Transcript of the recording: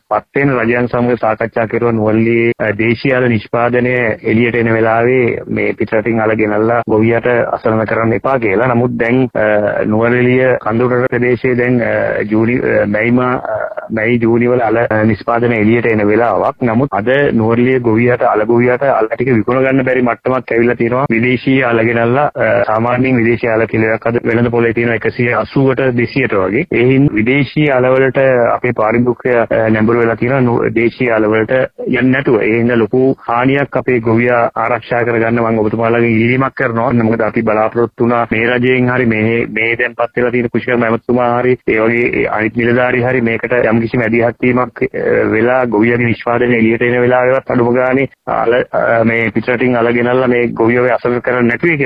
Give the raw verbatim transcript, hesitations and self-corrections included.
පත් වෙන රජයන් සමග සාකච්ඡා කරුවා නුවරඑළියේ දේශීය අල නිෂ්පාදනය එළියට එන වෙලාවේ මේ පිටරටින් අල ගෙනල්ලා ගොවියට අසරණ කරන්න එපා කියලා. නමුත් දැන් නුවරඑළිය කඳුරට ප්‍රදේශයේ දැන් ජූනි මැයි මැයි ජූනි වල අල නිෂ්පාදනය එළියට එන වෙලාවක්. නමුත් අද නුවරඑළිය ගොවියට අල ගොවියට අල ටික විකුණ ගන්න බැරි මට්ටමක් ඇවිල්ලා තියෙනවා. විදේශීය අල ගෙනල්ලා සාමාන්‍යයෙන් විදේශීය අල කිලෝයක් අද වෙළඳ පොලේ තියෙන එකසිය අසූවට දෙසීයට වගේ. ඒ හින්දා විදේශීය අල වලට අපේ පාරිභෝගිකය නැඹුරු වෙලා තියෙනවා දේශීය අල වලට යන්නේ නැතුව. ඒ හින්දා ලොකු හානියක් අපේ ගොවියා ආරක්ෂා කරගන්න මම ඔබතුමාලාගෙන් ඉල්ලීමක් කරනවා. මොකද අපි බලාපොරොත්තු වුණා මේ රජයෙන් හරි මේ මේ දැන්පත් වෙලා තියෙන කුෂිකර්ම ඇමතුමා හරි ඒ වගේ අනිත් නිලධාරී හරි මේකට යම් කිසි මැදිහත් වීමක් වෙලා ගොවියාගේ නිෂ්පාදනය එළියට එන වෙලාවෙවත් අඩුම ගානේ මේ පිටරටින් අල ගෙනල්ලා මේ ගොවියව අසරණ කරන්නේ නැතුව